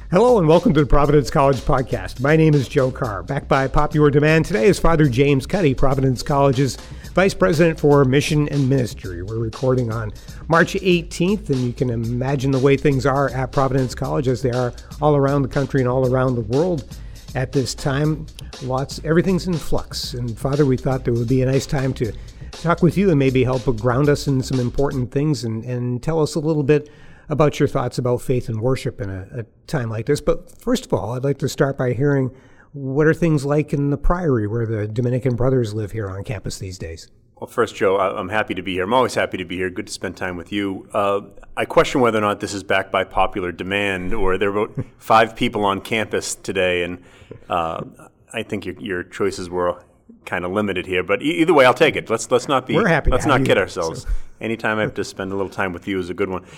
Hello and welcome to the Providence College Podcast. My name is Joe Carr. Back by popular demand, today is Father James Cuddy, Providence College's Vice President for Mission and Ministry. We're recording on March 18th, and you can imagine the way things are at Providence College as they are all around the country and all around the world at this time. Everything's in flux. And Father, we thought there would be a nice time to talk with you and maybe help ground us in some important things and tell us a little bit about your thoughts about faith and worship in a time like this. But first of all, I'd like to start by hearing, what are things like in the Priory where the Dominican Brothers live here on campus these days? Well, first, Joe, I'm happy to be here. I'm always happy to be here. Good to spend time with you. I question whether or not this is backed by popular demand, or there are about 5 people on campus today, and I think your choices were kind of limited here. But either way, I'll take it. Let's not be. We're happy. Let's not kid ourselves. So. Anytime I have to spend a little time with you is a good one.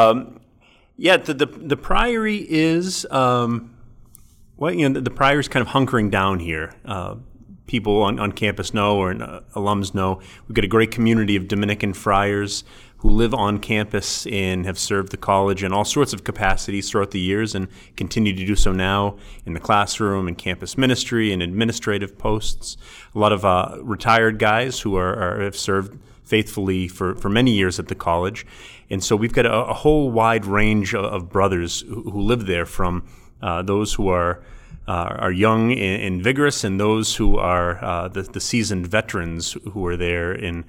The Priory is the Priory is kind of hunkering down here. People on campus know, or alums know, we've got a great community of Dominican friars who live on campus and have served the college in all sorts of capacities throughout the years and continue to do so now in the classroom and campus ministry and administrative posts. A lot of retired guys who have served faithfully for many years at the college. And so we've got a whole wide range of brothers who live there, from those who are young and vigorous, and those who are the seasoned veterans who are there in,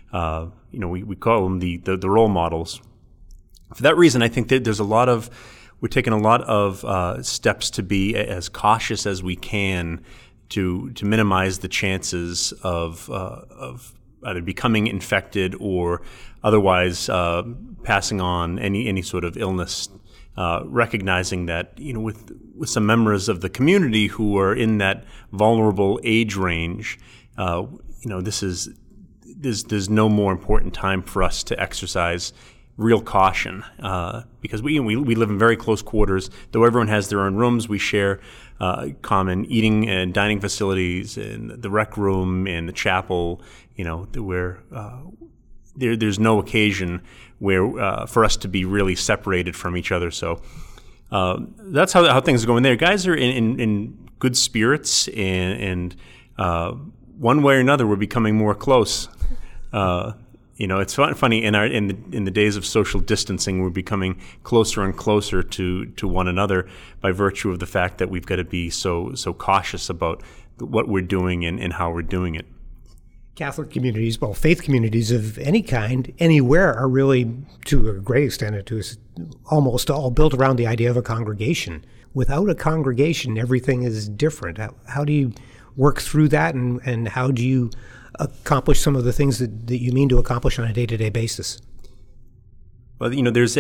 we call them the role models. For that reason, I think that we're taking a lot of steps to be as cautious as we can to minimize the chances of either becoming infected or otherwise passing on any sort of illness. Recognizing that, with some members of the community who are in that vulnerable age range, there's no more important time for us to exercise real caution, because we live in very close quarters. Though everyone has their own rooms, we share common eating and dining facilities, and the rec room and the chapel. Where there's no occasion where for us to be really separated from each other. So that's how things are going there. Guys are in good spirits, and one way or another, we're becoming more close. It's funny in the days of social distancing, we're becoming closer and closer to one another by virtue of the fact that we've got to be so cautious about what we're doing and how we're doing it. Catholic communities, faith communities of any kind, anywhere, are really, to a great extent, almost all built around the idea of a congregation. Without a congregation, everything is different. How do you work through that, and how do you accomplish some of the things that you mean to accomplish on a day-to-day basis? Well, there's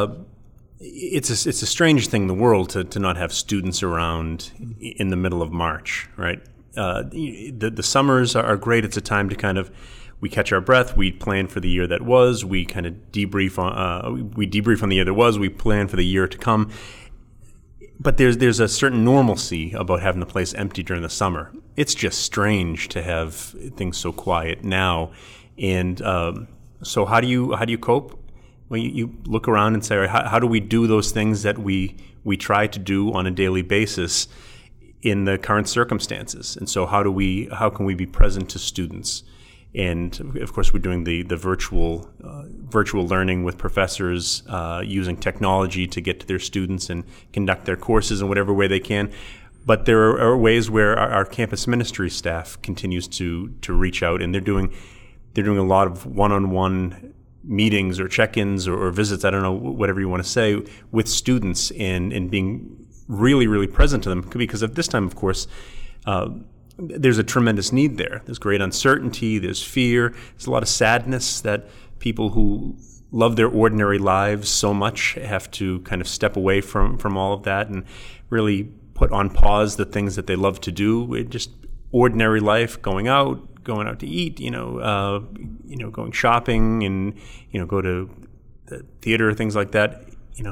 it's a strange thing in the world to not have students around in the middle of March, right? The summers are great. It's a time to we catch our breath. We plan for the year that was. We kind of debrief on the year that was. We plan for the year to come. But there's a certain normalcy about having the place empty during the summer. It's just strange to have things so quiet now. And so how do you cope? Well, you look around and say, all right, how do we do those things that we try to do on a daily basis in the current circumstances? And so how can we be present to students? And of course, we're doing the virtual learning with professors, using technology to get to their students and conduct their courses in whatever way they can. But there are ways where our campus ministry staff continues to reach out, and they're doing a lot of one-on-one meetings or check-ins or visits, I don't know, whatever you want to say, with students, and being really, really present to them, because at this time, of course, there's a tremendous need there. There's great uncertainty, there's fear, there's a lot of sadness that people who love their ordinary lives so much have to kind of step away from all of that and really put on pause the things that they love to do. Just ordinary life, going out to eat, going shopping, and go to the theater, things like that,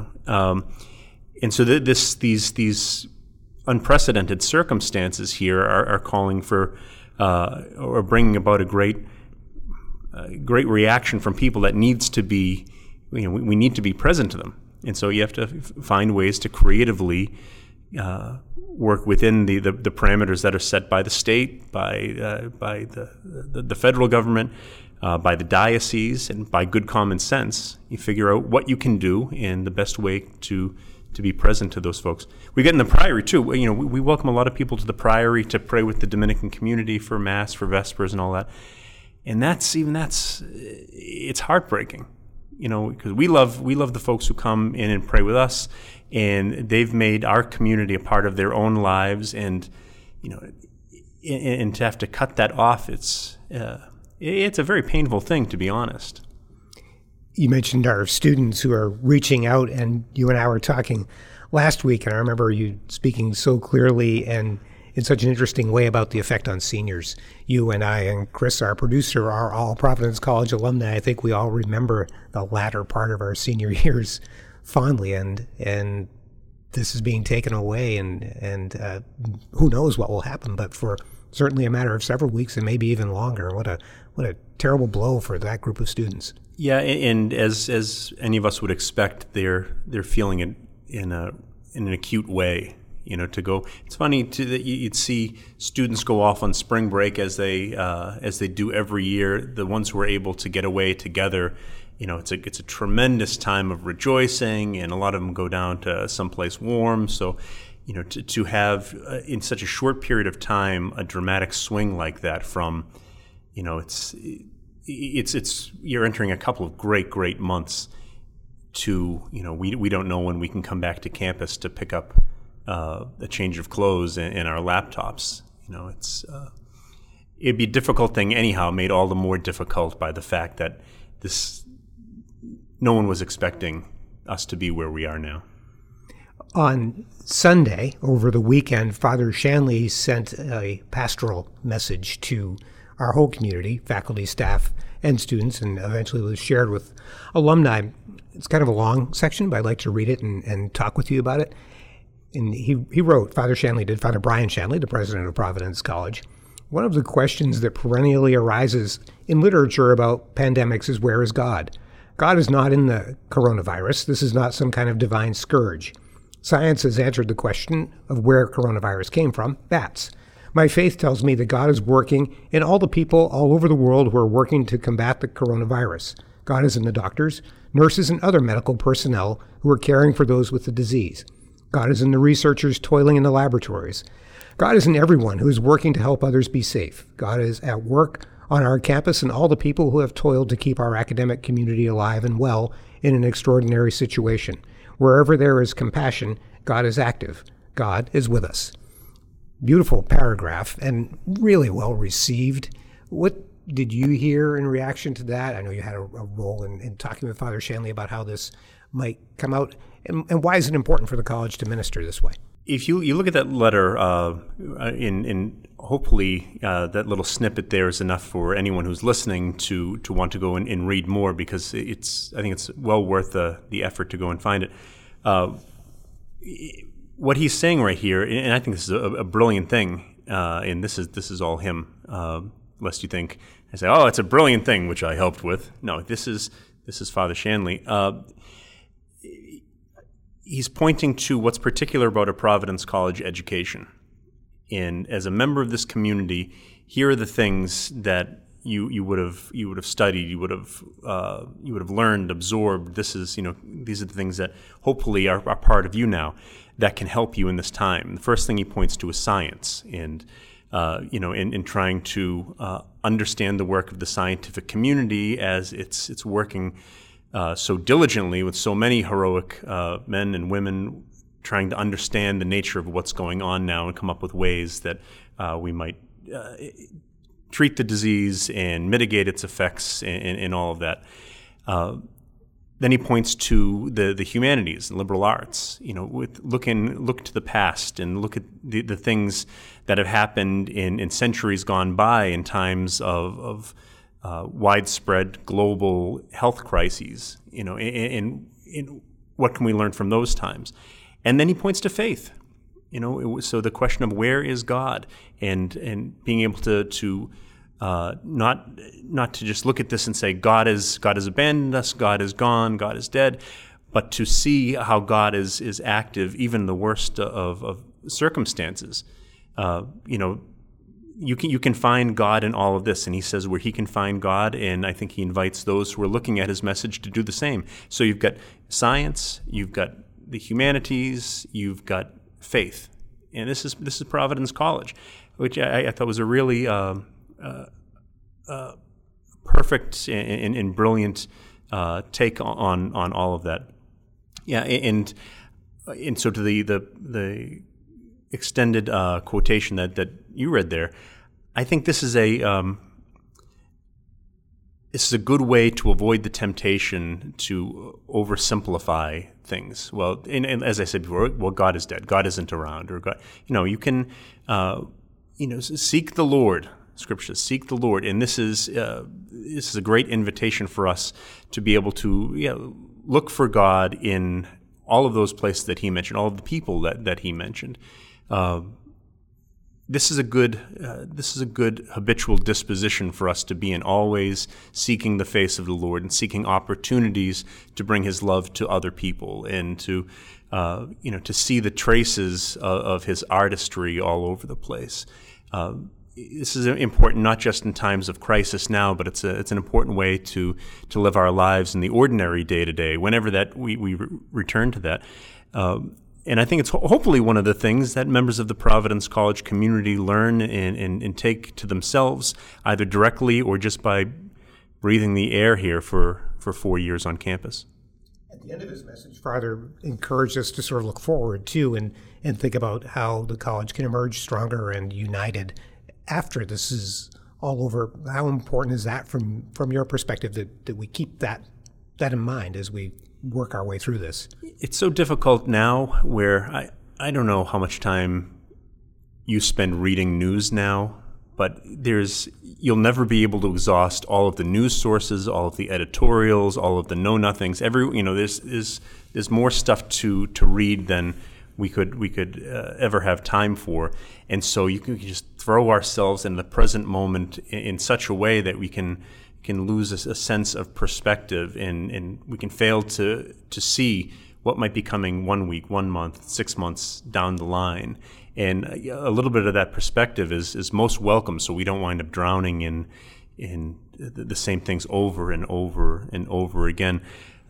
and so these unprecedented circumstances here are calling for or bringing about a great reaction from people that needs to be, we need to be present to them. And so you have to find ways to creatively work within the parameters that are set by the state, by the federal government, by the diocese, and by good common sense. You figure out what you can do and the best way to be present to those folks. We get in the Priory too. We welcome a lot of people to the Priory to pray with the Dominican community for Mass, for Vespers, and all that. And it's heartbreaking, because we love the folks who come in and pray with us, and they've made our community a part of their own lives, and and to have to cut that off, it's a very painful thing, to be honest. You mentioned our students who are reaching out, and you and I were talking last week, and I remember you speaking so clearly and in such an interesting way about the effect on seniors. You and I and Chris, our producer, are all Providence College alumni. I think we all remember the latter part of our senior years fondly, and this is being taken away, and who knows what will happen, but for certainly a matter of several weeks and maybe even longer. What a terrible blow for that group of students. Yeah, and as any of us would expect, they're feeling it in an acute way. To go. It's funny that you'd see students go off on spring break as they do every year. The ones who are able to get away together, it's a tremendous time of rejoicing, and a lot of them go down to someplace warm. So, to have in such a short period of time a dramatic swing like that from, it's you're entering a couple of great months to, we don't know when we can come back to campus to pick up a change of clothes and our laptops. It'd be a difficult thing anyhow, made all the more difficult by the fact that no one was expecting us to be where we are now. On Sunday, over the weekend, Father Shanley sent a pastoral message to our whole community, faculty, staff, and students, and eventually was shared with alumni. It's kind of a long section, but I'd like to read it and talk with you about it. And he wrote, Father Brian Shanley, the president of Providence College, one of the questions that perennially arises in literature about pandemics is, where is God? God is not in the coronavirus. This is not some kind of divine scourge. Science has answered the question of where coronavirus came from, bats. My faith tells me that God is working in all the people all over the world who are working to combat the coronavirus. God is in the doctors, nurses, and other medical personnel who are caring for those with the disease. God is in the researchers toiling in the laboratories. God is in everyone who is working to help others be safe. God is at work on our campus and all the people who have toiled to keep our academic community alive and well in an extraordinary situation. Wherever there is compassion, God is active. God is with us. Beautiful paragraph and really well received. What did you hear in reaction to that? I know you had a role in talking with Father Shanley about how this might come out. And why is it important for the college to minister this way? If you look at that letter, in hopefully that little snippet there is enough for anyone who's listening to want to go and read more, because I think it's well worth the effort to go and find it. What he's saying right here, and I think this is a brilliant thing, and this is all him. Lest you think I say, oh, it's a brilliant thing, which I helped with. No, this is Father Shanley. He's pointing to what's particular about a Providence College education. And as a member of this community, here are the things that you would have studied, you would have learned, absorbed. These are the things that hopefully are part of you now that can help you in this time. The first thing he points to is science, and in trying to understand the work of the scientific community as it's working so diligently with so many heroic men and women trying to understand the nature of what's going on now and come up with ways that we might treat the disease and mitigate its effects and all of that. Then he points to the humanities and liberal arts. Look to the past and look at the things that have happened in centuries gone by in times of widespread global health crises. And what can we learn from those times? And then he points to faith. So the question of where is God, and being able to not to just look at this and say God has abandoned us, God is gone, God is dead, but to see how God is active, even in the worst of circumstances. You can find God in all of this, and he says where he can find God, and I think he invites those who are looking at his message to do the same. So you've got science, you've got the humanities, you've got faith, and this is Providence College, which I thought was a really perfect and brilliant take on all of that. Yeah, and so to the extended quotation that you read there, I think this is a good way to avoid the temptation to oversimplify things. Well, and as I said before, God is dead. God isn't around, or God. You can seek the Lord. Scripture says, seek the Lord, and this is a great invitation for us to be able to look for God in all of those places that he mentioned, all of the people that he mentioned. This is a good habitual disposition for us to be in, always seeking the face of the Lord and seeking opportunities to bring his love to other people, and to see the traces of his artistry all over the place. This is important not just in times of crisis now, but it's an important way to live our lives in the ordinary day to day, whenever that we return to that. And I think it's hopefully one of the things that members of the Providence College community learn and take to themselves, either directly or just by breathing the air here for 4 years on campus. At the end of his message, Father encouraged us to sort of look forward, too, and think about how the college can emerge stronger and united after this is all over. How important is that from your perspective that we keep that in mind as we work our way through this? It's so difficult now, where I don't know how much time you spend reading news now, but you'll never be able to exhaust all of the news sources, all of the editorials, all of the know-nothings. There's more stuff to read than we could ever have time for, and so you can just throw ourselves in the present moment in such a way that we can lose a sense of perspective, and we can fail to see what might be coming 1 week, 1 month, 6 months down the line. And a little bit of that perspective is most welcome, so we don't wind up drowning in the same things over and over and over again.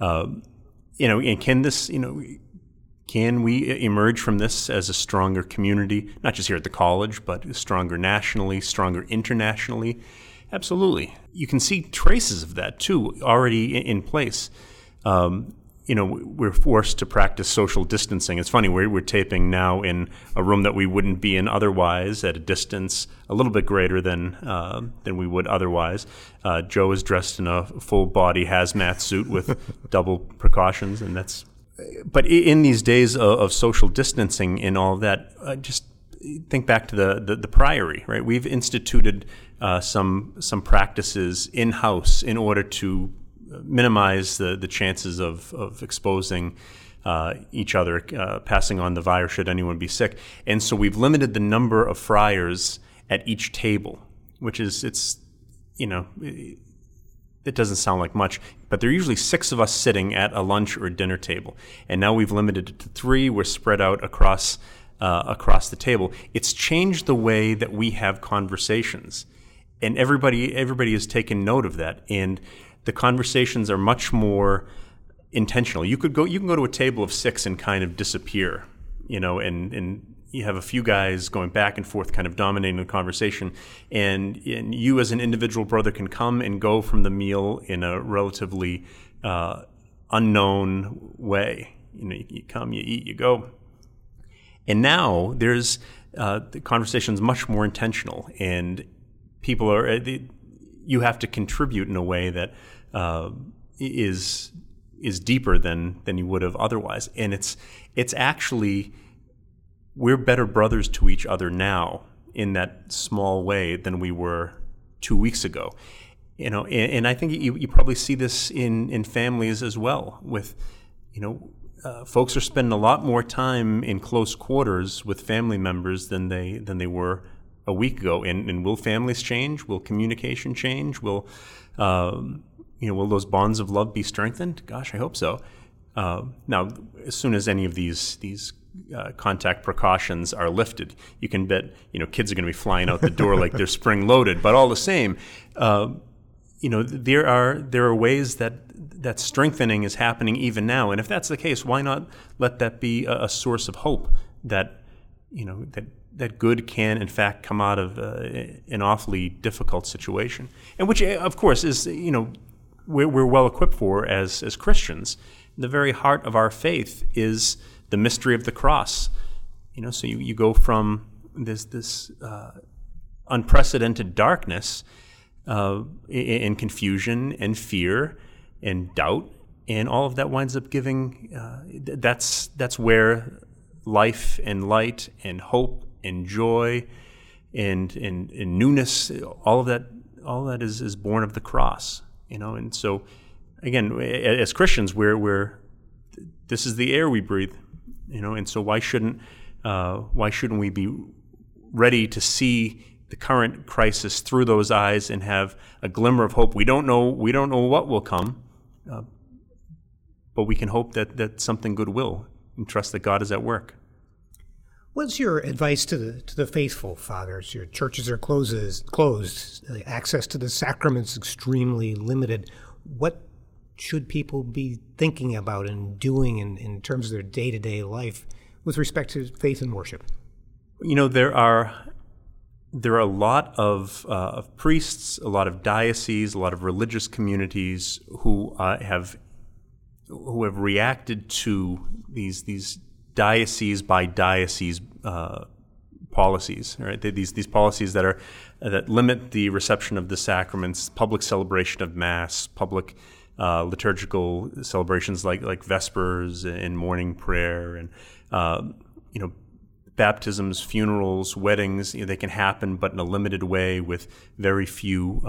And can we emerge from this as a stronger community, not just here at the college, but stronger nationally, stronger internationally? Absolutely. You can see traces of that, too, already in place. We're forced to practice social distancing. It's funny, we're taping now in a room that we wouldn't be in otherwise, at a distance a little bit greater than we would otherwise. Joe is dressed in a full-body hazmat suit with double precautions, and that's... But in these days of social distancing and all of that, just think back to the Priory, right? We've instituted some practices in-house in order to minimize the chances of exposing each other, passing on the virus should anyone be sick. And so we've limited the number of friars at each table, which is, it doesn't sound like much, but there are usually 6 of us sitting at a lunch or dinner table. And now we've limited it to 3. We're spread out across the table. It's changed the way that we have conversations. And everybody has taken note of that. And the conversations are much more intentional. You can go to a table of 6 and kind of disappear, and you have a few guys going back and forth, kind of dominating the conversation, and you as an individual brother can come and go from the meal in a relatively unknown way. You come, you eat, you go. And now there's the conversation's much more intentional, and people you have to contribute in a way that is deeper than you would have otherwise. And it's actually, we're better brothers to each other now in that small way than we were 2 weeks ago. And I think you probably see this in families as well. With folks are spending a lot more time in close quarters with family members than they were a week ago. And will families change? Will communication change? Will those bonds of love be strengthened? Gosh, I hope so. Now, as soon as any of these contact precautions are lifted, you can bet kids are going to be flying out the door like they're spring loaded. But all the same, there are ways that strengthening is happening even now. And if that's the case, why not let that be a source of hope that that good can in fact come out of an awfully difficult situation, and which of course is we're well equipped for as Christians. The very heart of our faith is the mystery of the cross. So you go from this unprecedented darkness and confusion and fear and doubt, and all of that winds up giving. That's where life and light and hope and joy and newness, all of that is born of the cross. And so again, as Christians, we're this is the air we breathe. And so why shouldn't we be ready to see the current crisis through those eyes and have a glimmer of hope? We don't know what will come, but we can hope that something good will, and trust that God is at work. What's your advice to the faithful, fathers? Your churches are closed. Access to the sacraments extremely limited. What should people be thinking about and doing in terms of their day-to-day life with respect to faith and worship? There are a lot of priests, a lot of dioceses, a lot of religious communities who have reacted to these diocese by diocese policies, right? These policies that limit the reception of the sacraments, public celebration of Mass, public liturgical celebrations like Vespers and morning prayer, and baptisms, funerals, weddings. They can happen, but in a limited way with very few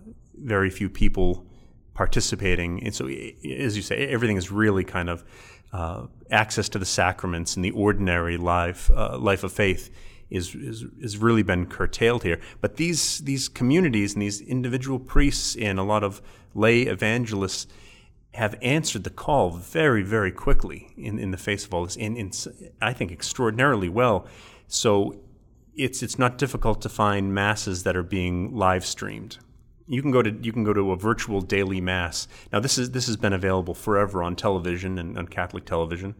people participating. And so, as you say, everything is really kind of access to the sacraments and the ordinary life of faith is really been curtailed here. But these communities and these individual priests and a lot of lay evangelists have answered the call very, very quickly in the face of all this, and I think extraordinarily well. So it's not difficult to find masses that are being live streamed. You can go to a virtual daily mass. Now this has been available forever on television and on Catholic television,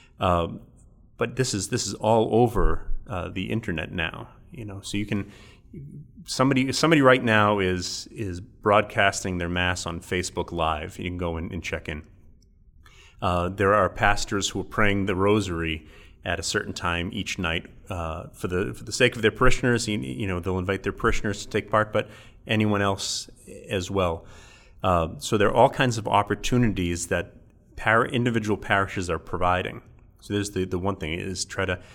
but this is all over the internet now. So you can. Somebody right now is broadcasting their mass on Facebook Live. You can go and check in. There are pastors who are praying the Rosary at a certain time each night for the sake of their parishioners. They'll invite their parishioners to take part, but anyone else as well. So there are all kinds of opportunities that individual parishes are providing. So there's the one thing is try to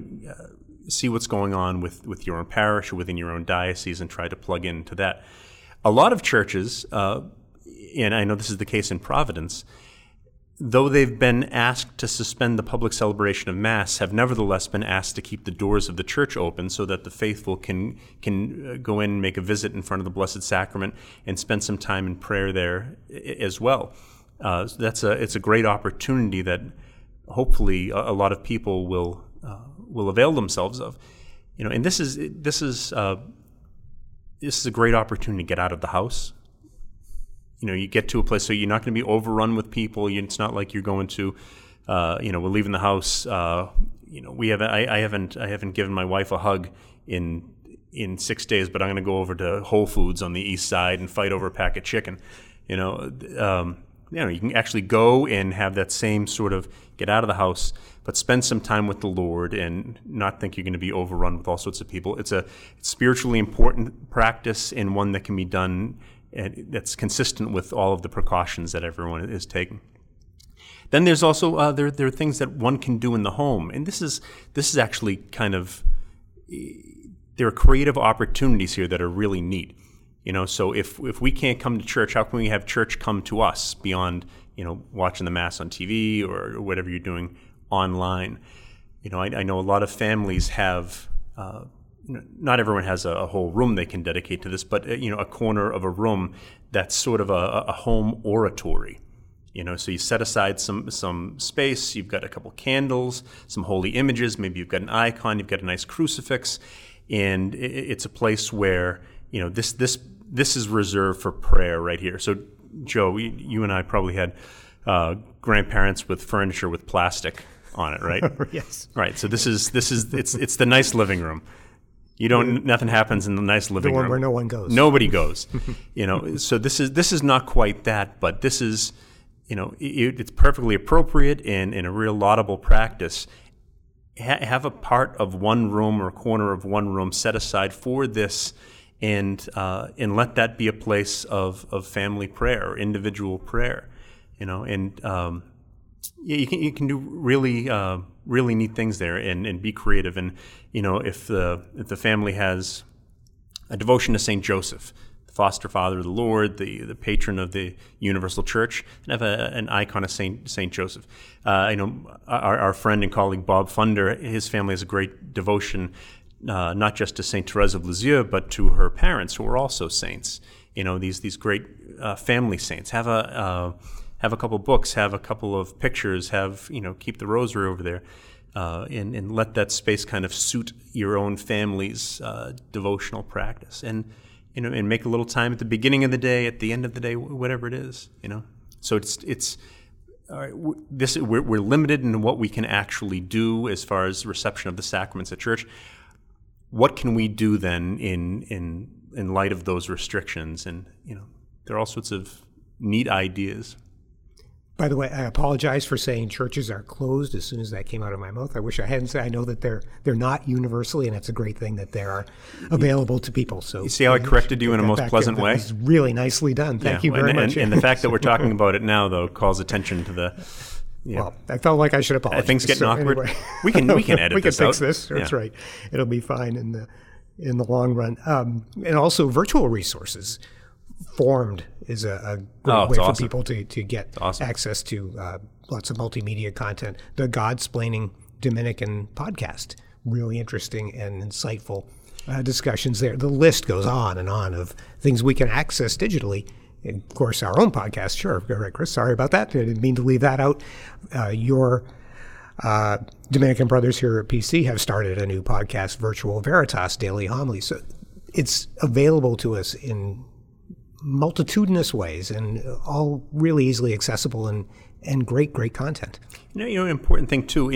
see what's going on with your own parish or within your own diocese and try to plug into that. A lot of churches, and I know this is the case in Providence, though they've been asked to suspend the public celebration of Mass, have nevertheless been asked to keep the doors of the church open so that the faithful can go in and make a visit in front of the Blessed Sacrament and spend some time in prayer there as well. So it's a great opportunity that hopefully a lot of people will avail themselves of, and this is a great opportunity to get out of the house. You get to a place so you're not going to be overrun with people. It's not like you're going to, we're leaving the house. I haven't given my wife a hug in 6 days, but I'm going to go over to Whole Foods on the east side and fight over a pack of chicken. You can actually go and have that same sort of get out of the house, but spend some time with the Lord and not think you're going to be overrun with all sorts of people. It's a spiritually important practice and one that can be done that's consistent with all of the precautions that everyone is taking. Then there's also there are things that one can do in the home, and this is actually kind of there are creative opportunities here that are really neat. So if we can't come to church, how can we have church come to us beyond, watching the Mass on TV or whatever you're doing online? I know a lot of families have, not everyone has a whole room they can dedicate to this, but, a corner of a room that's sort of a home oratory. So you set aside some space. You've got a couple candles, some holy images. Maybe you've got an icon. You've got a nice crucifix, and it's a place where this is reserved for prayer right here. So, Joe, you and I probably had grandparents with furniture with plastic on it, right? Yes. Right. So it's the nice living room. Nothing happens in the nice living room. The one where no one goes. Nobody goes. So this is not quite that, but this is, it's perfectly appropriate and a real laudable practice. Have a part of one room or a corner of one room set aside for this, and let that be a place of family prayer or individual prayer. You can do really neat things there and be creative. And if the family has a devotion to Saint Joseph, the foster father of the Lord, the patron of the Universal Church, and have an icon of Saint Joseph. Our friend and colleague Bob Funder, his family has a great devotion, not just to Saint Therese of Lisieux, but to her parents, who are also saints. These great family saints. Have a couple books, have a couple of pictures, keep the rosary over there, and let that space kind of suit your own family's devotional practice, and make a little time at the beginning of the day, at the end of the day, whatever it is. So it's all right. We're limited in what we can actually do as far as reception of the sacraments at church. What can we do then in light of those restrictions? And there are all sorts of neat ideas. By the way, I apologize for saying churches are closed as soon as that came out of my mouth. I wish I hadn't said. I know that they're not universally, and it's a great thing that they are available to people. So you see how I corrected you in a most pleasant way? That was really nicely done. Thank you very much. And the fact that we're talking about it now, though, calls attention to the. Well, I felt like I should apologize. Things getting awkward. Anyway. We can edit we can this out. fix this. That's right. It'll be fine in the long run. And also virtual resources. Formed is a great way for people to get access to lots of multimedia content. The Godsplaining Dominican podcast, really interesting and insightful discussions there. The list goes on and on of things we can access digitally. And of course, our own podcast, sure. Right, Chris, sorry about that. I didn't mean to leave that out. Your Dominican brothers here at PC have started a new podcast, Virtual Veritas Daily Homily. So it's available to us in multitudinous ways and all really easily accessible and great content. An important thing too,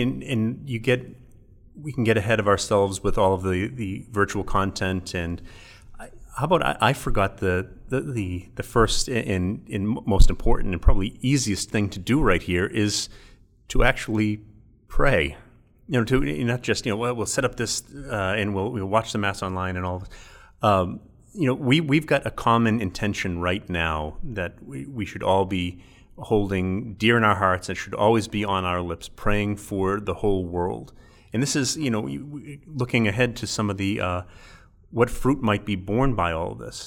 we can get ahead of ourselves with all of the virtual content. And how about I forgot the first and most important and probably easiest thing to do right here is to actually pray. To not just we'll set up this and we'll watch the Mass online and all this. We've got a common intention right now that we should all be holding dear in our hearts and should always be on our lips, praying for the whole world. And this is, looking ahead to some of the what fruit might be born by all of this.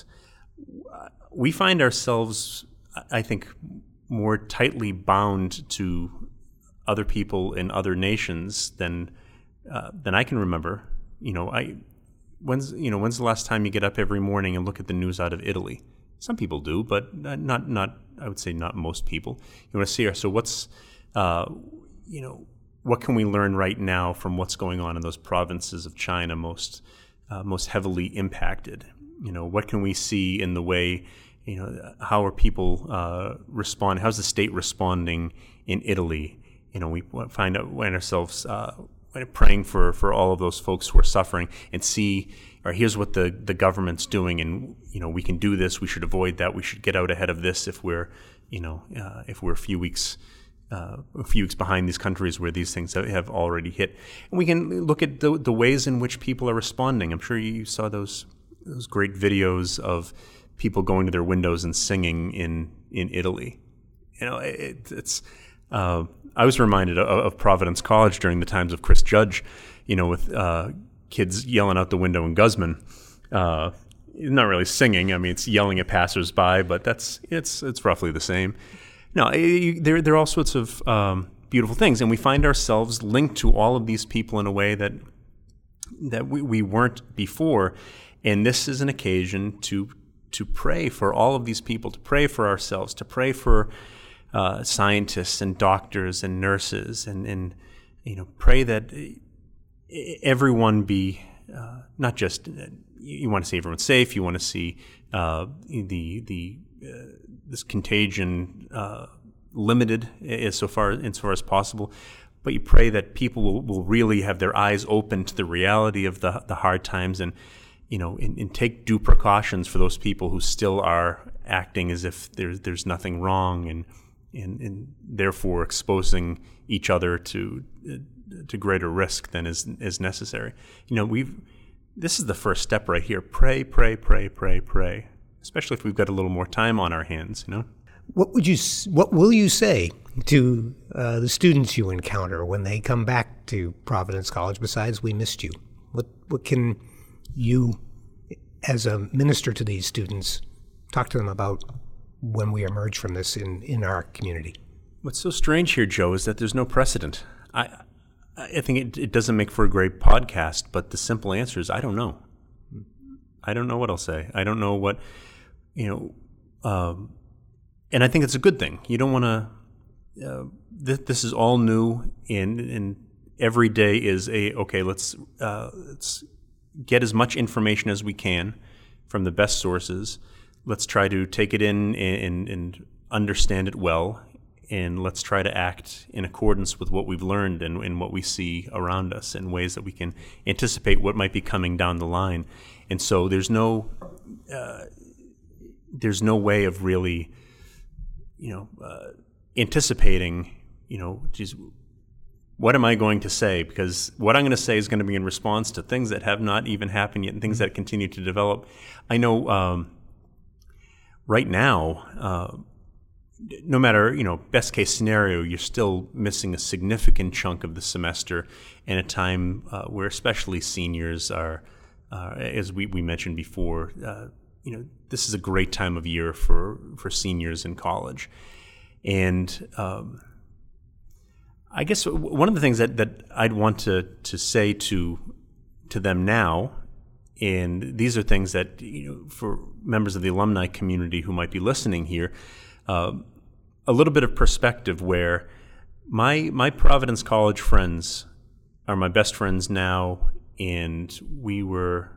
We find ourselves, I think, more tightly bound to other people in other nations than I can remember. When's the last time you get up every morning and look at the news out of Italy? Some people do, but not. I would say not most people. You want to see. So what's, what can we learn right now from what's going on in those provinces of China most heavily impacted? What can we see in the way? How are people responding? How's the state responding in Italy? We find ourselves praying for all of those folks who are suffering, and see, or here's what the government's doing, and we can do this. We should avoid that. We should get out ahead of this if we're a few weeks behind these countries where these things have already hit. And we can look at the ways in which people are responding. I'm sure you saw those great videos of people going to their windows and singing in Italy. It's. I was reminded of Providence College during the times of Chris Judge, with kids yelling out the window in Guzman. Not really singing. I mean, it's yelling at passersby, but it's roughly the same. No, there are all sorts of beautiful things, and we find ourselves linked to all of these people in a way that we weren't before. And this is an occasion to pray for all of these people, to pray for ourselves, to pray for scientists and doctors and nurses, and pray that everyone be not just you want to see everyone safe. You want to see this contagion limited as far as possible. But you pray that people will really have their eyes open to the reality of the hard times, and take due precautions for those people who still are acting as if there's nothing wrong, and therefore exposing each other to greater risk than is necessary. This is the first step right here. Pray, pray, pray, pray, pray. Especially if we've got a little more time on our hands. What will you say to the students you encounter when they come back to Providence College besides "we missed you"? What can you, as a minister to these students, talk to them about when we emerge from this in our community? What's so strange here, Joe, is that there's no precedent. I think it doesn't make for a great podcast, but the simple answer is I don't know. I don't know what I'll say. I don't know what, and I think it's a good thing. You don't want to, this is all new, and every day is okay, let's get as much information as we can from the best sources. Let's try to take it in and understand it well, and let's try to act in accordance with what we've learned and what we see around us in ways that we can anticipate what might be coming down the line. And so there's no way of really, anticipating, geez, what am I going to say? Because what I'm going to say is going to be in response to things that have not even happened yet and things that continue to develop. I know right now, no matter, best case scenario, you're still missing a significant chunk of the semester in a time where especially seniors are, as we mentioned before, this is a great time of year for seniors in college. And I guess one of the things that I'd want to say to them now, and these are things that, for members of the alumni community who might be listening here, a little bit of perspective where my Providence College friends are my best friends now, and we were,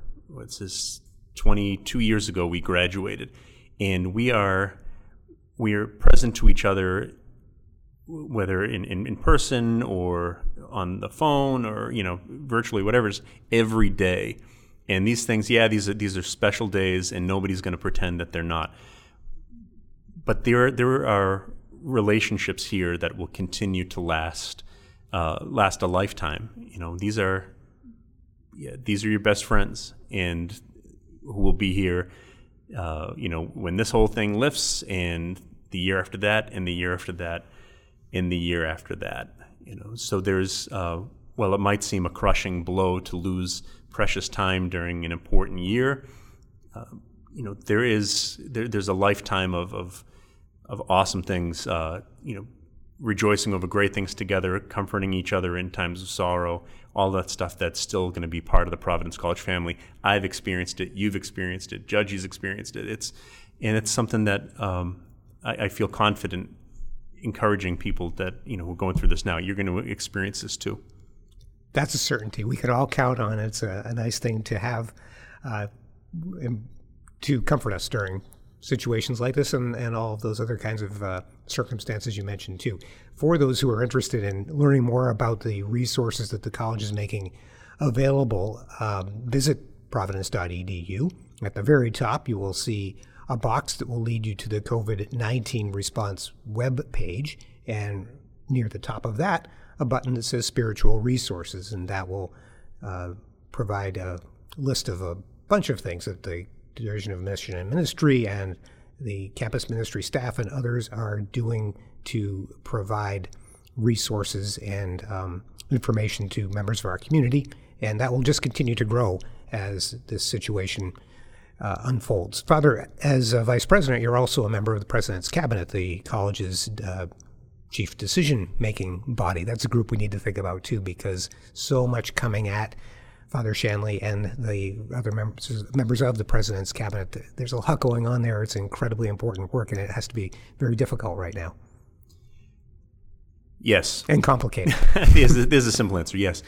22 years ago we graduated, and we are present to each other, whether in person or on the phone or virtually, whatever's, every day. And these things, these are special days, and nobody's going to pretend that they're not. But there are relationships here that will continue to last a lifetime. These are your best friends, and who will be here, when this whole thing lifts, and the year after that, and the year after that, and the year after that. So there's it might seem a crushing blow to lose precious time during an important year. There's a lifetime of awesome things, rejoicing over great things together, comforting each other in times of sorrow, all that stuff that's still going to be part of the Providence College family. I've experienced it. You've experienced it. Judgy's experienced it. It's something that I feel confident encouraging people that, who are going through this now. You're going to experience this too. That's a certainty. We could all count on it. It's a nice thing to have to comfort us during situations like this and all of those other kinds of circumstances you mentioned too. For those who are interested in learning more about the resources that the college is making available, visit providence.edu. At the very top, you will see a box that will lead you to the COVID-19 response web page, and near the top of that, a button that says Spiritual Resources, and that will provide a list of a bunch of things that the Division of Mission and Ministry and the campus ministry staff and others are doing to provide resources and information to members of our community, and that will just continue to grow as this situation unfolds. Father, as a vice president, you're also a member of the President's Cabinet, the college's chief decision-making body. That's a group we need to think about, too, because so much coming at Father Shanley and the other members of the President's Cabinet. There's a lot going on there. It's incredibly important work, and it has to be very difficult right now. Yes. And complicated. There's a simple answer. Yes.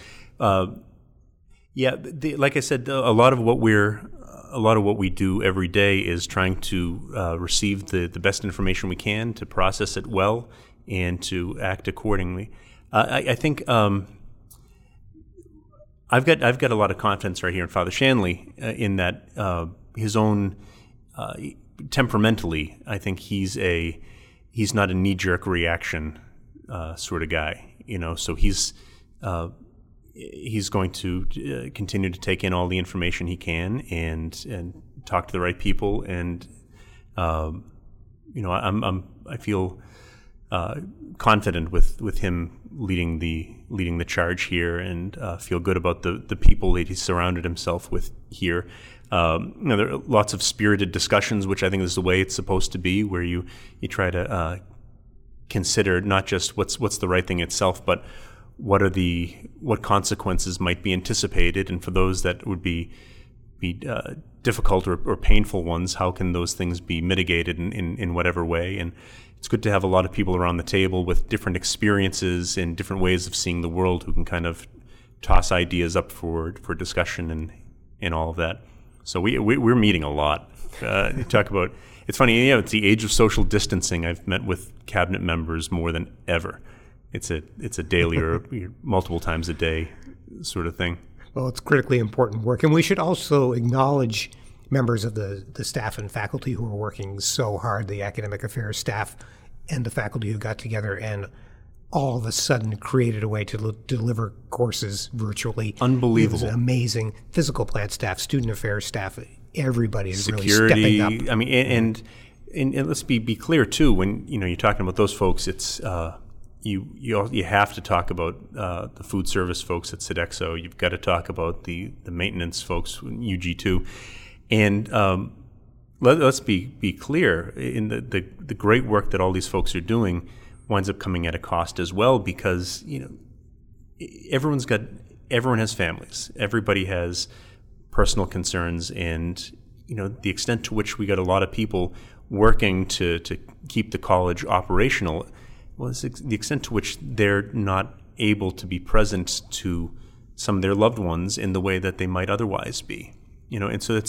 Like I said, a lot of what we do every day is trying to receive the best information we can, to process it well, and to act accordingly. I think I've got a lot of confidence right here in Father Shanley in that his own temperamentally, I think he's not a knee-jerk reaction sort of guy, So he's going to continue to take in all the information he can and talk to the right people, and I feel confident with him leading the charge here, and feel good about the people that he's surrounded himself with here. There are lots of spirited discussions, which I think is the way it's supposed to be, where you try to consider not just what's the right thing itself, but what consequences might be anticipated, and for those that would be difficult or painful ones, how can those things be mitigated in whatever way? And it's good to have a lot of people around the table with different experiences and different ways of seeing the world who can kind of toss ideas up for discussion and all of that. So we're meeting a lot. You talk about, it's funny, it's the age of social distancing. I've met with cabinet members more than ever. It's a daily or multiple times a day sort of thing. Well, it's critically important work. And we should also acknowledge members of the staff and faculty who are working so hard, the academic affairs staff and the faculty who got together and all of a sudden created a way to deliver courses virtually. Unbelievable. It was amazing. Physical plant staff, student affairs staff, everybody is Security, really stepping up. I mean, and let's be clear too. When you're talking about those folks, it's you have to talk about the food service folks at Sodexo. You've got to talk about the maintenance folks in UG2, and let's be clear. In the great work that all these folks are doing winds up coming at a cost as well, because everyone has families. Everybody has personal concerns, and the extent to which we got a lot of people working to keep the college operational was the extent to which they're not able to be present to some of their loved ones in the way that they might otherwise be. And so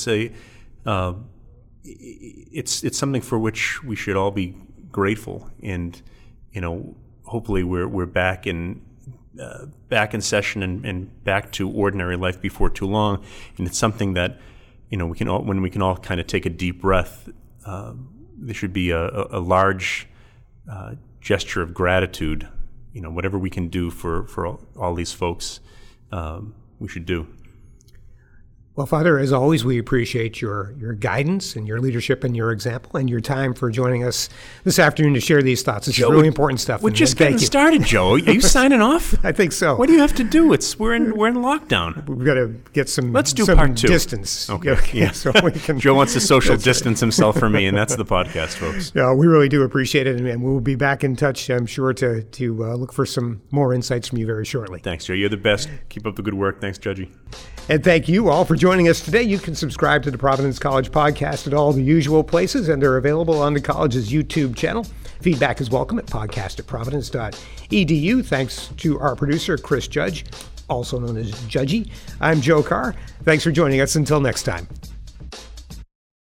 it's something for which we should all be grateful, and hopefully we're back in session and back to ordinary life before too long. And it's something that we can all kind of take a deep breath. There should be a large gesture of gratitude. Whatever we can do for all these folks, we should do. Well, Father, as always, we appreciate your guidance and your leadership and your example and your time for joining us this afternoon to share these thoughts. It's really important stuff. We're just getting started, Joe. Are you signing off? I think so. What do you have to do? We're in lockdown. We've got to get some. Let's do part 2. Distance. Okay. Yeah. So we can, Joe wants to social distance himself from me, and that's the podcast, folks. Yeah, we really do appreciate it, and we'll be back in touch, I'm sure, to look for some more insights from you very shortly. Thanks, Joe. You're the best. Keep up the good work. Thanks, Judgy. And thank you all for joining us today. You can subscribe to the Providence College podcast at all the usual places, and they're available on the college's YouTube channel. Feedback is welcome at podcast@providence.edu. Thanks to our producer, Chris Judge, also known as Judgy. I'm Joe Carr. Thanks for joining us. Until next time.